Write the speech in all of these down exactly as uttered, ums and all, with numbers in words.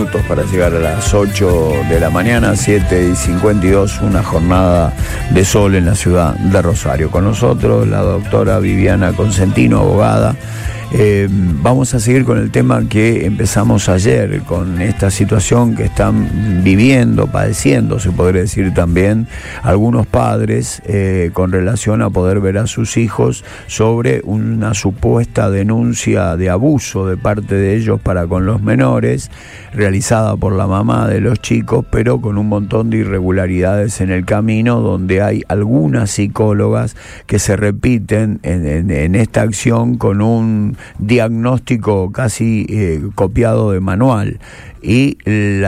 minutos para llegar a las ocho de la mañana, siete y cincuenta y dos, una jornada de sol en la ciudad de Rosario. Con nosotros la doctora Viviana Consentino, abogada. Eh, vamos a seguir con el tema que empezamos ayer, con esta situación que están viviendo, padeciendo, se podría decir también, algunos padres eh, con relación a poder ver a sus hijos sobre una supuesta denuncia de abuso de parte de ellos para con los menores, realizada por la mamá de los chicos, pero con un montón de irregularidades en el camino, donde hay algunas psicólogas que se repiten en, en, en esta acción con un diagnóstico casi eh, copiado de manual, y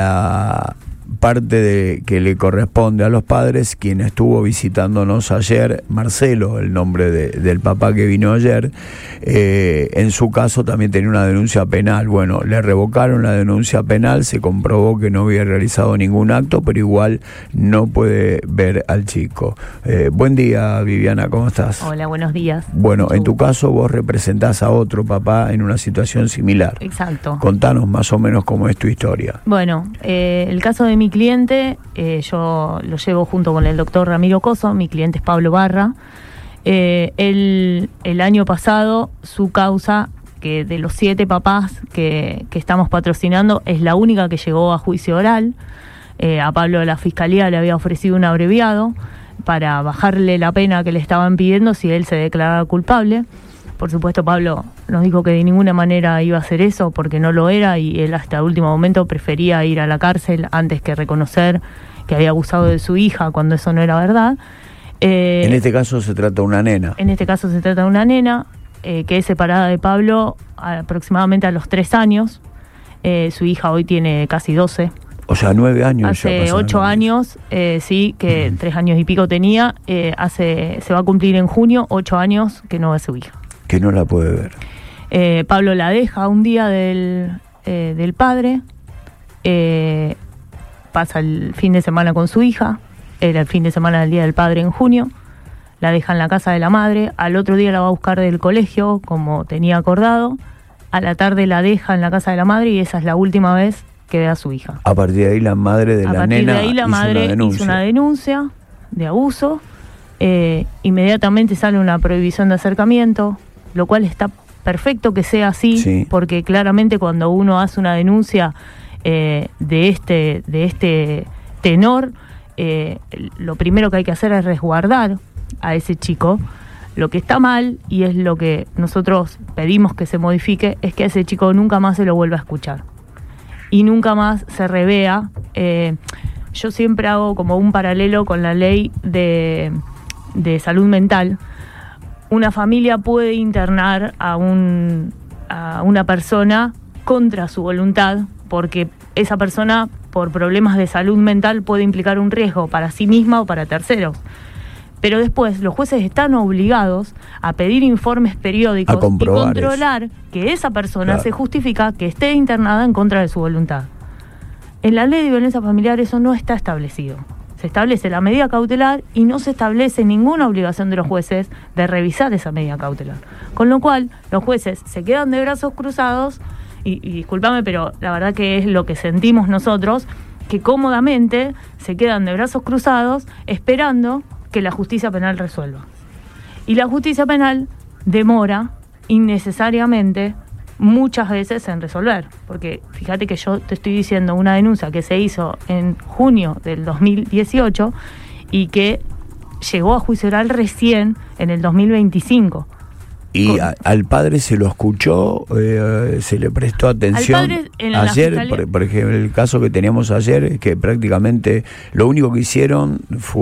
la parte de, que le corresponde a los padres, quien estuvo visitándonos ayer, Marcelo, el nombre de, del papá que vino ayer, eh, en su caso también tenía una denuncia penal. Bueno, le revocaron la denuncia penal, se comprobó que no había realizado ningún acto, pero igual no puede ver al chico. Eh, buen día, Viviana, ¿cómo estás? Hola, buenos días. Bueno, Mucho en tu gusto. caso vos representás a otro papá en una situación similar. Exacto. Contanos más o menos cómo es tu historia. Bueno, eh, el caso de mi cliente, eh, yo lo llevo junto con el doctor Ramiro Coso. Mi cliente es Pablo Barra. Eh, él, el año pasado, su causa, que de los siete papás que, que estamos patrocinando, es la única que llegó a juicio oral. Eh, a Pablo la Fiscalía le había ofrecido un abreviado para bajarle la pena que le estaban pidiendo si él se declaraba culpable. Por supuesto, Pablo nos dijo que de ninguna manera iba a hacer eso porque no lo era, y él hasta el último momento prefería ir a la cárcel antes que reconocer que había abusado de su hija cuando eso no era verdad. Eh, en este caso se trata de una nena. En este caso se trata de una nena eh, que es separada de Pablo aproximadamente a los tres años. Eh, su hija hoy tiene casi doce. O sea, nueve años. Hace ocho años, eh, sí, que uh-huh. tres años y pico tenía. Eh, hace se va a cumplir en junio ocho años que no ve a su hija. Que no la puede ver. Eh, Pablo la deja un día del, eh, del padre, eh, pasa el fin de semana con su hija, era el fin de semana del Día del Padre en junio, la deja en la casa de la madre, al otro día la va a buscar del colegio como tenía acordado, a la tarde la deja en la casa de la madre y esa es la última vez que ve a su hija. A partir de ahí la madre de a la partir nena de ahí la hizo madre una denuncia. hizo una denuncia de abuso, eh, inmediatamente sale una prohibición de acercamiento, lo cual está perfecto que sea así, sí. Porque claramente cuando uno hace una denuncia eh, de este de este tenor, eh, lo primero que hay que hacer es resguardar a ese chico. Lo que está mal, y es lo que nosotros pedimos que se modifique, es que a ese chico nunca más se lo vuelva a escuchar y nunca más se revea. Eh, yo siempre hago como un paralelo con la ley de, de salud mental. Una familia puede internar a, un, a una persona contra su voluntad, porque esa persona, por problemas de salud mental, puede implicar un riesgo para sí misma o para terceros. Pero después los jueces están obligados a pedir informes periódicos y controlar eso. Que esa persona claro. se justifica que esté internada en contra de su voluntad. En la ley de violencia familiar eso no está establecido. Se establece la medida cautelar y no se establece ninguna obligación de los jueces de revisar esa medida cautelar. Con lo cual, los jueces se quedan de brazos cruzados, y, y discúlpame, pero la verdad que es lo que sentimos nosotros, que cómodamente se quedan de brazos cruzados esperando que la justicia penal resuelva. Y la justicia penal demora innecesariamente muchas veces en resolver, porque fíjate que yo te estoy diciendo una denuncia que se hizo en junio del dos mil dieciocho y que llegó a juicio oral recién en el dos mil veinticinco. Y a, al padre se lo escuchó, eh, se le prestó atención. Al padre, en la ayer, fiscalía... por, por ejemplo, el caso que teníamos ayer es que prácticamente lo único que hicieron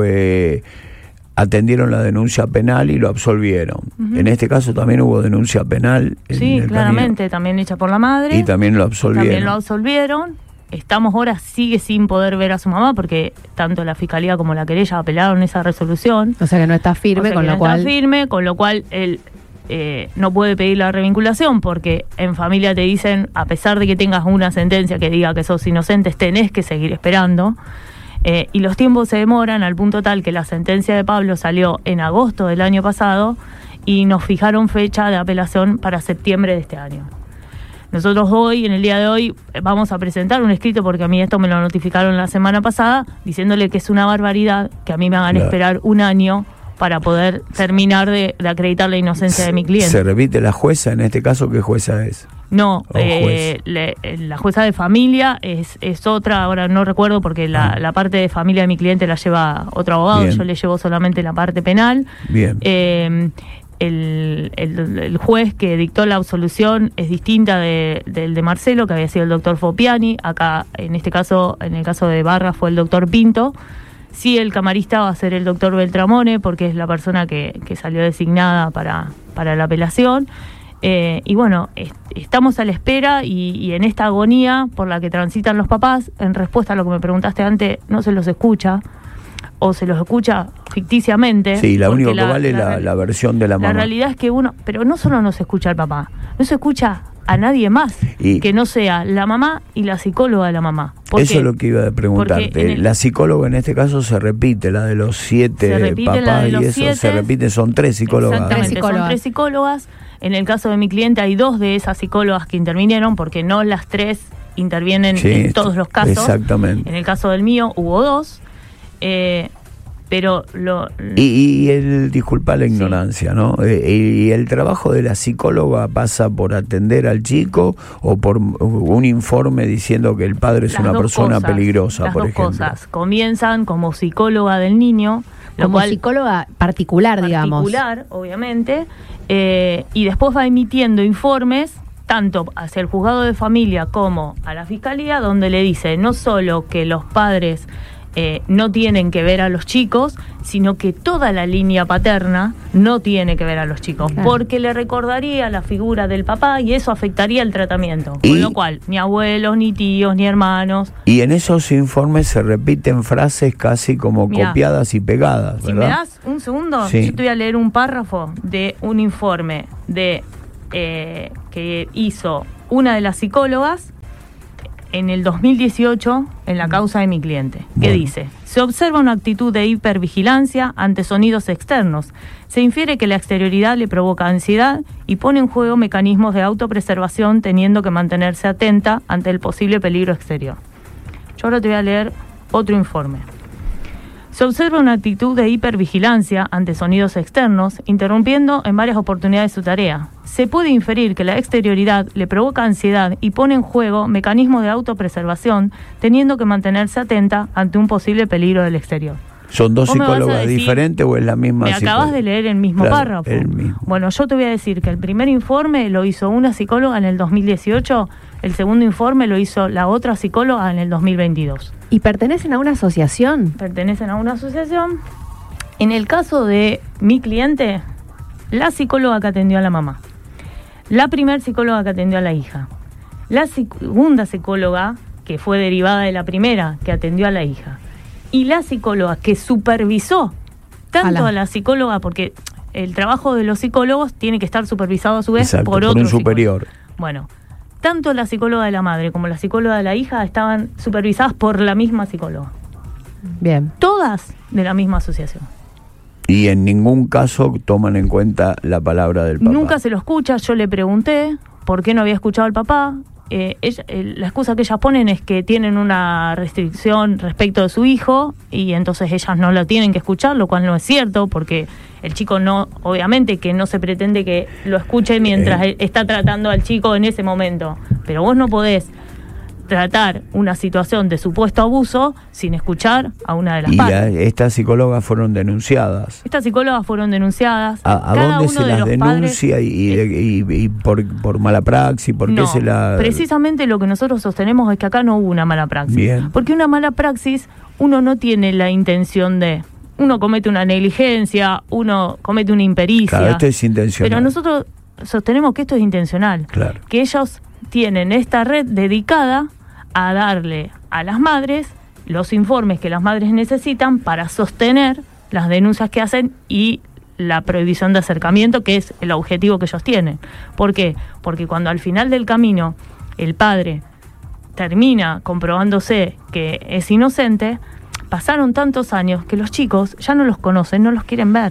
fue atendieron la denuncia penal y lo absolvieron. Uh-huh. En este caso también hubo denuncia penal. Sí, en el claramente, camino. También hecha por la madre. Y también lo absolvieron. También lo absolvieron. Estamos ahora, sigue sin poder ver a su mamá porque tanto la fiscalía como la querella apelaron esa resolución. O sea que no está firme, o sea con lo no cual... está firme, con lo cual él eh, no puede pedir la revinculación porque en familia te dicen, a pesar de que tengas una sentencia que diga que sos inocente, tenés que seguir esperando. Eh, y los tiempos se demoran al punto tal que la sentencia de Pablo salió en agosto del año pasado y nos fijaron fecha de apelación para septiembre de este año. Nosotros hoy, en el día de hoy, vamos a presentar un escrito, porque a mí esto me lo notificaron la semana pasada, diciéndole que es una barbaridad que a mí me hagan claro. esperar un año para poder terminar de, de acreditar la inocencia de mi cliente. ¿Se repite la jueza? En este caso, ¿qué jueza es? No, eh, le, la jueza de familia es, es otra, ahora no recuerdo porque la, ah. la parte de familia de mi cliente la lleva otro abogado, Bien. Yo le llevo solamente la parte penal. Bien. Eh, El, el, el juez que dictó la absolución es distinta de, del de Marcelo, que había sido el doctor Fopiani. Acá, en este caso, en el caso de Barra, fue el doctor Pinto. Sí, el camarista va a ser el doctor Beltramone, porque es la persona que, que salió designada para, para la apelación. Eh, y bueno, est- estamos a la espera y, y en esta agonía por la que transitan los papás, en respuesta a lo que me preguntaste antes, no se los escucha. O se los escucha ficticiamente. Sí, la única que la, vale la, la, la versión de la mamá. La realidad es que uno, pero no solo no se escucha al papá, no se escucha a nadie más y que no sea la mamá y la psicóloga de la mamá. Eso es lo que iba a preguntarte. El, la psicóloga en este caso se repite, la de los siete papás y eso siete, se repite, son tres psicólogas. Exactamente, tres psicólogas. Son tres psicólogas. En el caso de mi cliente hay dos de esas psicólogas que intervinieron, porque no las tres intervienen sí, en todos los casos. Exactamente. En el caso del mío hubo dos. Eh, pero lo y, y el disculpa la ignorancia, sí. ¿no? Eh, y el trabajo de la psicóloga pasa por atender al chico o por un informe diciendo que el padre es las una persona cosas, peligrosa, las por dos ejemplo. Comisas. Comienzan como psicóloga del niño, lo como cual, psicóloga particular, digamos. Particular, obviamente, eh, y después va emitiendo informes tanto hacia el juzgado de familia como a la fiscalía, donde le dice no solo que los padres Eh, no tienen que ver a los chicos, sino que toda la línea paterna no tiene que ver a los chicos, claro. porque le recordaría la figura del papá y eso afectaría el tratamiento. ¿Y? Con lo cual, ni abuelos, ni tíos, ni hermanos. Y en esos informes se repiten frases casi como Mirá, copiadas y pegadas, ¿verdad? Si me das un segundo, sí. yo te voy a leer un párrafo de un informe de eh, que hizo una de las psicólogas en el dos mil dieciocho, en la causa de mi cliente, que bueno. dice: se observa una actitud de hipervigilancia ante sonidos externos. Se infiere que la exterioridad le provoca ansiedad y pone en juego mecanismos de autopreservación, teniendo que mantenerse atenta ante el posible peligro exterior. Yo ahora te voy a leer otro informe. Se observa una actitud de hipervigilancia ante sonidos externos, interrumpiendo en varias oportunidades su tarea. Se puede inferir que la exterioridad le provoca ansiedad y pone en juego mecanismos de autopreservación, teniendo que mantenerse atenta ante un posible peligro del exterior. ¿Son dos psicólogas diferentes o es la misma Me psicóloga? acabas de leer el mismo claro, párrafo. El mismo. Bueno, yo te voy a decir que el primer informe lo hizo una psicóloga en el dos mil dieciocho, el segundo informe lo hizo la otra psicóloga en el dos mil veintidós. ¿Y pertenecen a una asociación? Pertenecen a una asociación. En el caso de mi cliente, la psicóloga que atendió a la mamá, la primer psicóloga que atendió a la hija, la segunda psicóloga que fue derivada de la primera que atendió a la hija, y la psicóloga que supervisó tanto a la, a la psicóloga, porque el trabajo de los psicólogos tiene que estar supervisado a su vez Exacto, por, por otro un superior. Psicólogo. Bueno, tanto la psicóloga de la madre como la psicóloga de la hija estaban supervisadas por la misma psicóloga. Bien. Todas de la misma asociación. Y en ningún caso toman en cuenta la palabra del papá. Nunca se lo escucha. Yo le pregunté por qué no había escuchado al papá. Eh, ella, eh, la excusa que ellas ponen es que tienen una restricción respecto de su hijo y entonces ellas no lo tienen que escuchar, lo cual no es cierto, porque el chico no, obviamente que no se pretende que lo escuche mientras eh. está tratando al chico en ese momento, pero vos no podés tratar una situación de supuesto abuso sin escuchar a una de las y partes. La, estas psicólogas fueron denunciadas. Estas psicólogas fueron denunciadas. ¿A, a dónde se las denuncia padres, y, y, y, y por, por mala praxis? ¿Por no, qué se la...? Precisamente lo que nosotros sostenemos es que acá no hubo una mala praxis. Bien. Porque una mala praxis, uno no tiene la intención de... Uno comete una negligencia, uno comete una impericia. Claro, esto es intencional. Pero nosotros sostenemos que esto es intencional. Claro. Que ellos tienen esta red dedicada a darle a las madres los informes que las madres necesitan para sostener las denuncias que hacen y la prohibición de acercamiento, que es el objetivo que ellos tienen. ¿Por qué? Porque cuando al final del camino el padre termina comprobándose que es inocente, pasaron tantos años que los chicos ya no los conocen, no los quieren ver.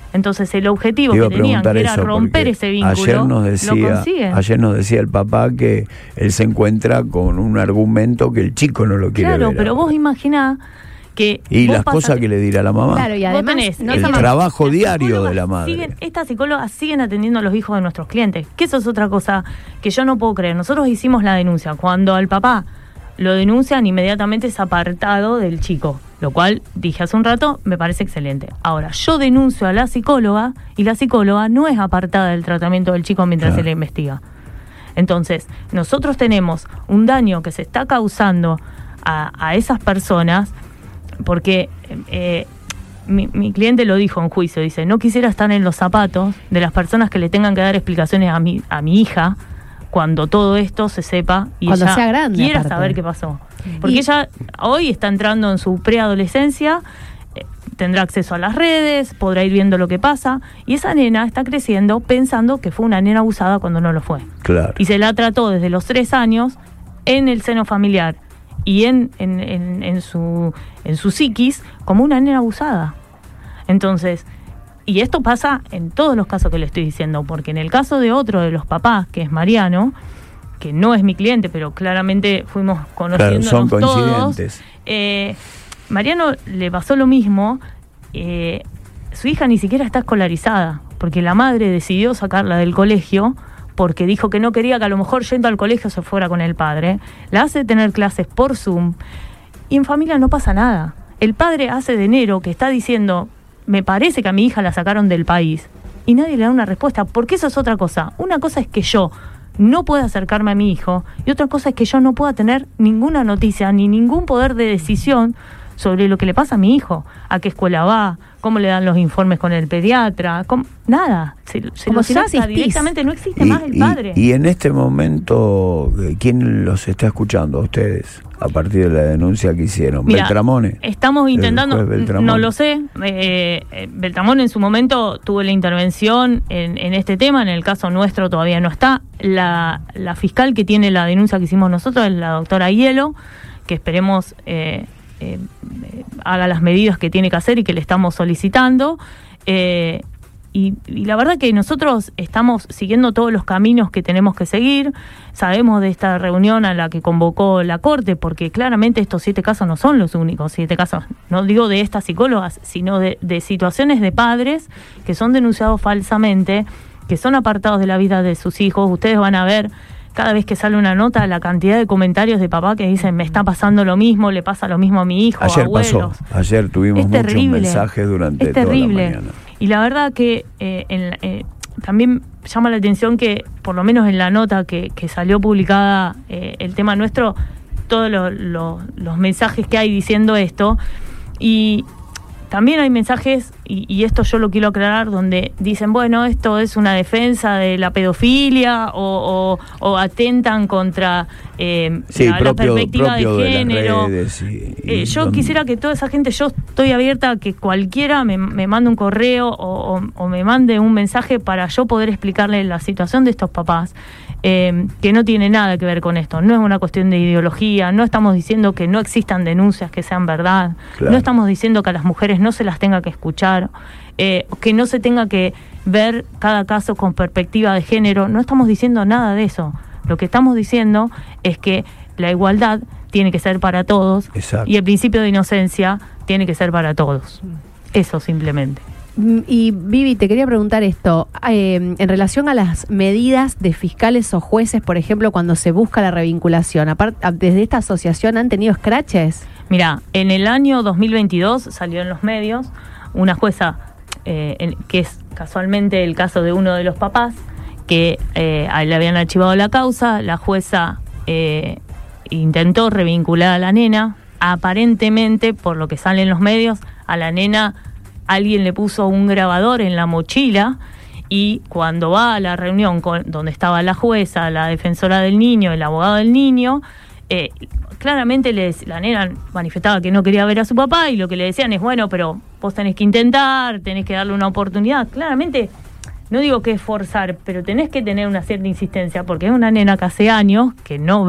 Entonces el objetivo que tenían, que era romper ese vínculo, ayer nos decía, lo consiguen. Ayer nos decía el papá que él se encuentra con un argumento que el chico no lo quiere claro, ver. Pero ahora. vos imaginás que... Y las cosas que le dirá la mamá. Claro, y además tenés, no el trabajo diario de la madre. Siguen, estas psicólogas siguen atendiendo a los hijos de nuestros clientes, que eso es otra cosa que yo no puedo creer. Nosotros hicimos la denuncia. Cuando al papá lo denuncian, inmediatamente es apartado del chico, lo cual, dije hace un rato, me parece excelente. Ahora, yo denuncio a la psicóloga y la psicóloga no es apartada del tratamiento del chico mientras claro. se le investiga. Entonces, nosotros tenemos un daño que se está causando a, a esas personas porque eh, mi, mi cliente lo dijo en juicio, dice, no quisiera estar en los zapatos de las personas que le tengan que dar explicaciones a mi, a mi hija cuando todo esto se sepa y cuando ella sea grande, quiera aparte. saber qué pasó. Porque y... ella hoy está entrando en su preadolescencia, eh, tendrá acceso a las redes, podrá ir viendo lo que pasa, y esa nena está creciendo pensando que fue una nena abusada cuando no lo fue. Claro. Y se la trató desde los tres años en el seno familiar y en, en, en, en, su, en su psiquis como una nena abusada. Entonces... Y esto pasa en todos los casos que le estoy diciendo, porque en el caso de otro de los papás, que es Mariano, que no es mi cliente, pero claramente fuimos conociéndonos claro, son todos, coincidentes. Eh, Mariano le pasó lo mismo, eh, su hija ni siquiera está escolarizada, porque la madre decidió sacarla del colegio, porque dijo que no quería que a lo mejor yendo al colegio se fuera con el padre, la hace tener clases por Zoom, y en familia no pasa nada. El padre hace de enero que está diciendo... me parece que a mi hija la sacaron del país y nadie le da una respuesta, porque eso es otra cosa. Una cosa es que yo no pueda acercarme a mi hijo y otra cosa es que yo no pueda tener ninguna noticia ni ningún poder de decisión sobre lo que le pasa a mi hijo, a qué escuela va, cómo le dan los informes con el pediatra, cómo, nada, se, se Como lo si no saca existís. directamente, no existe Y, más el y, padre. y en este momento, ¿quién los está escuchando a ustedes a partir de la denuncia que hicieron? Mira, ¿Beltramone? Estamos intentando, no lo sé, eh, eh, Beltramone en su momento tuvo la intervención en, en este tema, en el caso nuestro todavía no está. La, la fiscal que tiene la denuncia que hicimos nosotros es la doctora Hielo, que esperemos eh, eh, haga las medidas que tiene que hacer y que le estamos solicitando. Eh, Y, y la verdad que nosotros estamos siguiendo todos los caminos que tenemos que seguir. Sabemos de esta reunión a la que convocó la Corte, porque claramente estos siete casos no son los únicos siete casos, no digo de estas psicólogas, sino de, de situaciones de padres que son denunciados falsamente, que son apartados de la vida de sus hijos. Ustedes van a ver cada vez que sale una nota la cantidad de comentarios de papá que dicen me está pasando lo mismo, le pasa lo mismo a mi hijo, ayer abuelos. Pasó, ayer tuvimos es muchos terrible, mensajes durante es toda terrible. la mañana. Y la verdad que eh, en, eh, también llama la atención que, por lo menos en la nota que, que salió publicada, eh, el tema nuestro, todos lo, lo, los mensajes que hay diciendo esto, y también hay mensajes, y, y esto yo lo quiero aclarar, donde dicen, bueno, esto es una defensa de la pedofilia, o, o, o atentan contra eh, sí, la, propio, la perspectiva de género. De redes y, y eh, yo donde... quisiera que toda esa gente, yo estoy abierta a que cualquiera me, me mande un correo o, o, o me mande un mensaje para yo poder explicarle la situación de estos papás. Eh, que no tiene nada que ver con esto, no es una cuestión de ideología, no estamos diciendo que no existan denuncias que sean verdad, claro. No estamos diciendo que a las mujeres no se las tenga que escuchar, eh, que no se tenga que ver cada caso con perspectiva de género, no estamos diciendo nada de eso. Lo que estamos diciendo es que la igualdad tiene que ser para todos. Exacto. Y el principio de inocencia tiene que ser para todos, eso simplemente. Y Vivi, te quería preguntar esto, eh, en relación a las medidas de fiscales o jueces, por ejemplo, cuando se busca la revinculación, aparte, ¿desde esta asociación han tenido escraches? Mira, en el año dos mil veintidós salió en los medios una jueza, eh, en, que es casualmente el caso de uno de los papás, que eh, le habían archivado la causa, la jueza eh, intentó revincular a la nena, aparentemente, por lo que sale en los medios, a la nena alguien le puso un grabador en la mochila y cuando va a la reunión con, donde estaba la jueza, la defensora del niño, el abogado del niño, eh, claramente les, la nena manifestaba que no quería ver a su papá y lo que le decían es, bueno, pero vos tenés que intentar, tenés que darle una oportunidad. Claramente, no digo que es forzar, pero tenés que tener una cierta insistencia porque es una nena que hace años que no ve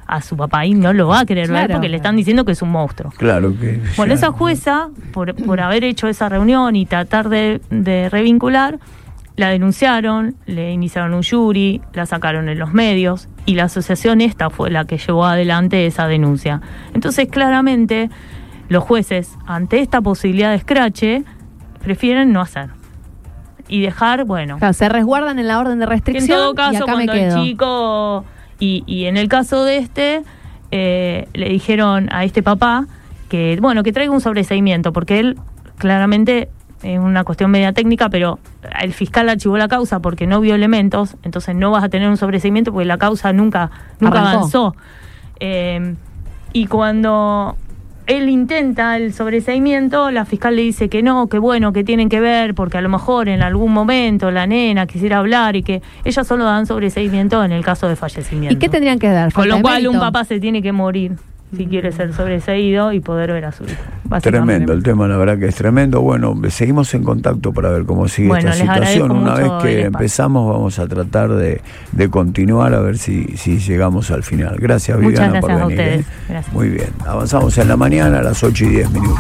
a su papá y no lo va a querer Claro. ver porque le están diciendo que es un monstruo. Claro que... Bueno, ya- esa jueza, por, por haber hecho esa reunión y tratar de, de revincular, la denunciaron, le iniciaron un jury, la sacaron en los medios y la asociación esta fue la que llevó adelante esa denuncia. Entonces, claramente, los jueces, ante esta posibilidad de escrache, prefieren no hacer. Y dejar, bueno... Claro, se resguardan en la orden de En restricción todo y caso, acá me cuando el quedo. chico, y, y en el caso de este, eh, le dijeron a este papá que, bueno, que traiga un sobreseimiento, porque él claramente es una cuestión media técnica, pero el fiscal archivó la causa porque no vio elementos, entonces no vas a tener un sobreseimiento porque la causa nunca, nunca Arrancó. avanzó. Eh, y cuando él intenta el sobreseimiento, la fiscal le dice que no, que bueno, que tienen que ver, porque a lo mejor en algún momento la nena quisiera hablar y que ellas solo dan sobreseimiento en el caso de fallecimiento. ¿Y qué tendrían que dar? Con ¿Falta lo de cual mérito? un papá se tiene que morir si quiere ser sobreseído y poder ver a su hijo. básicamente. Tremendo el tema, la verdad que es tremendo. Bueno, seguimos en contacto para ver cómo sigue Bueno, esta les situación. agradezco Una vez mucho que el espacio. empezamos vamos a tratar de, de continuar a ver si, si llegamos al final. Gracias, Muchas Viviana, gracias por a venir. ustedes. ¿eh? Gracias. Muy bien, avanzamos en la mañana a las ocho y diez minutos.